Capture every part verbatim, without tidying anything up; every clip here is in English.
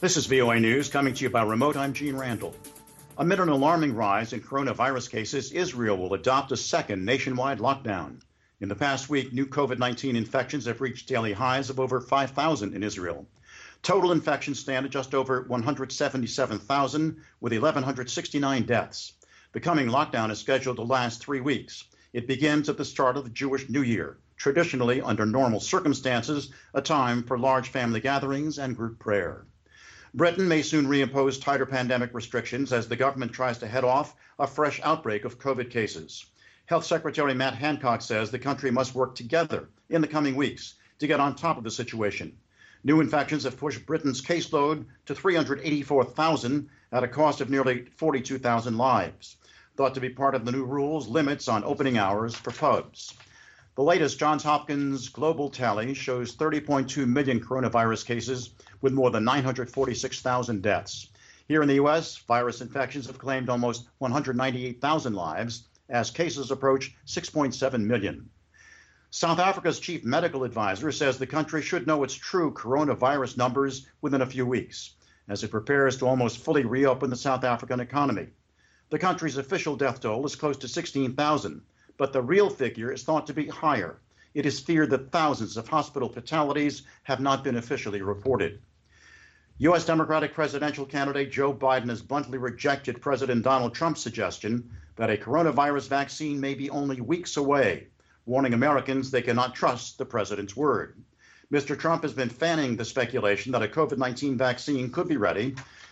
This is V O A News coming to you by remote. I'm Gene Randall. Amid an alarming rise in coronavirus cases, Israel will adopt a second nationwide lockdown. In the past week, new COVID nineteen infections have reached daily highs of over five thousand in Israel. Total infections stand at just over one hundred seventy-seven thousand, with one thousand one hundred sixty-nine deaths. The coming lockdown is scheduled to last three weeks. It begins at the start of the Jewish New Year, traditionally, under normal circumstances, a time for large family gatherings and group prayer. Britain may soon reimpose tighter pandemic restrictions as the government tries to head off a fresh outbreak of COVID cases. Health Secretary Matt Hancock says the country must work together in the coming weeks to get on top of the situation. New infections have pushed Britain's caseload to three hundred eighty-four thousand at a cost of nearly forty-two thousand lives. Thought to be part of the new rules, limits on opening hours for pubs. The latest Johns Hopkins global tally shows thirty point two million coronavirus cases with more than nine hundred forty-six thousand deaths. Here in the U S, virus infections have claimed almost one hundred ninety-eight thousand lives as cases approach six point seven million. South Africa's chief medical advisor says the country should know its true coronavirus numbers within a few weeks as it prepares to almost fully reopen the South African economy. The country's official death toll is close to sixteen thousand, but the real figure is thought to be higher. It is feared that thousands of hospital fatalities have not been officially reported. U S Democratic presidential candidate Joe Biden has bluntly rejected President Donald Trump's suggestion that a coronavirus vaccine may be only weeks away, warning Americans they cannot trust the president's word. Mister Trump has been fanning the speculation that a COVID nineteen vaccine could be ready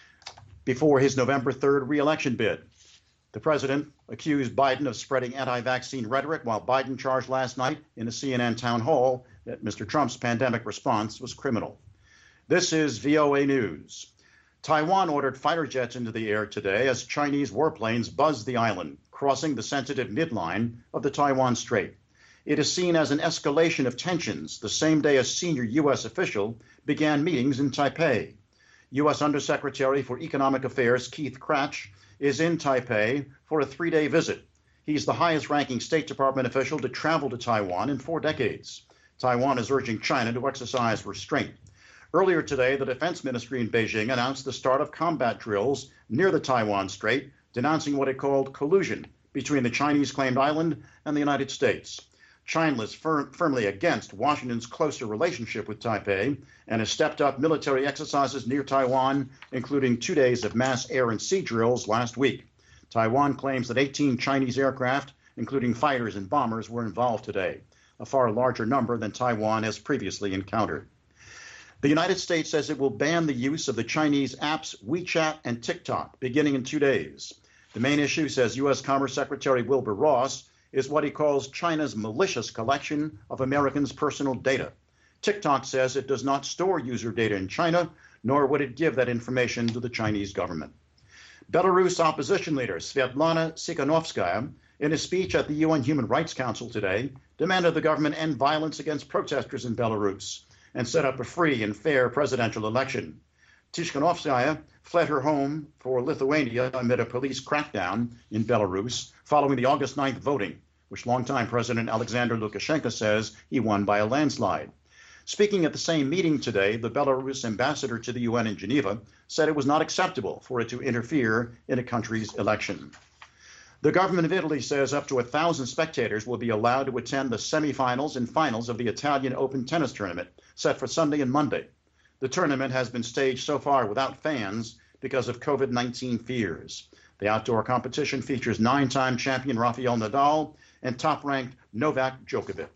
before his November third re-election bid. The president accused Biden of spreading anti-vaccine rhetoric, while Biden charged last night in a C N N town hall that Mister Trump's pandemic response was criminal. This is V O A News. Taiwan ordered fighter jets into the air today as Chinese warplanes buzzed the island, crossing the sensitive midline of the Taiwan Strait. It is seen as an escalation of tensions the same day a senior U S official began meetings in Taipei. U S Undersecretary for Economic Affairs Keith Krach is in Taipei for a three-day visit. He's the highest-ranking State Department official to travel to Taiwan in four decades. Taiwan is urging China to exercise restraint. Earlier today, the Defense Ministry in Beijing announced the start of combat drills near the Taiwan Strait, denouncing what it called collusion between the Chinese-claimed island and the United States. China is fir- firmly against Washington's closer relationship with Taipei and has stepped up military exercises near Taiwan, including two days of mass air and sea drills last week. Taiwan claims that eighteen Chinese aircraft, including fighters and bombers, were involved today, a far larger number than Taiwan has previously encountered. The United States says it will ban the use of the Chinese apps WeChat and TikTok beginning in two days. The main issue, says U S Commerce Secretary Wilbur Ross, is what he calls China's malicious collection of Americans' personal data. TikTok says it does not store user data in China, nor would it give that information to the Chinese government. Belarus opposition leader Svetlana Tikhanovskaya, in a speech at the U N Human Rights Council today, demanded the government end violence against protesters in Belarus and set up a free and fair presidential election. Tikhanovskaya fled her home for Lithuania amid a police crackdown in Belarus following the August ninth voting, which longtime President Alexander Lukashenko says he won by a landslide. Speaking at the same meeting today, the Belarus ambassador to the U N in Geneva said it was not acceptable for it to interfere in a country's election. The government of Italy says up to a thousand spectators will be allowed to attend the semifinals and finals of the Italian Open tennis tournament set for Sunday and Monday. The tournament has been staged so far without fans because of COVID nineteen fears. The outdoor competition features nine-time champion Rafael Nadal and top-ranked Novak Djokovic.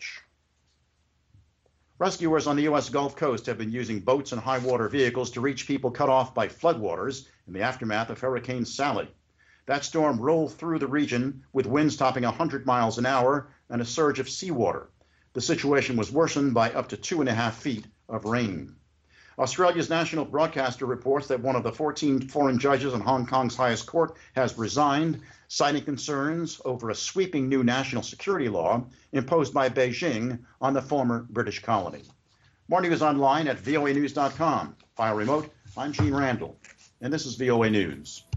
Rescuers on the U S Gulf Coast have been using boats and high-water vehicles to reach people cut off by floodwaters in the aftermath of Hurricane Sally. That storm rolled through the region with winds topping one hundred miles an hour and a surge of seawater. The situation was worsened by up to two and a half feet of rain. Australia's national broadcaster reports that one of the fourteen foreign judges on Hong Kong's highest court has resigned, citing concerns over a sweeping new national security law imposed by Beijing on the former British colony. More news online at V O A news dot com. File remote, I'm Gene Randall, and this is V O A News.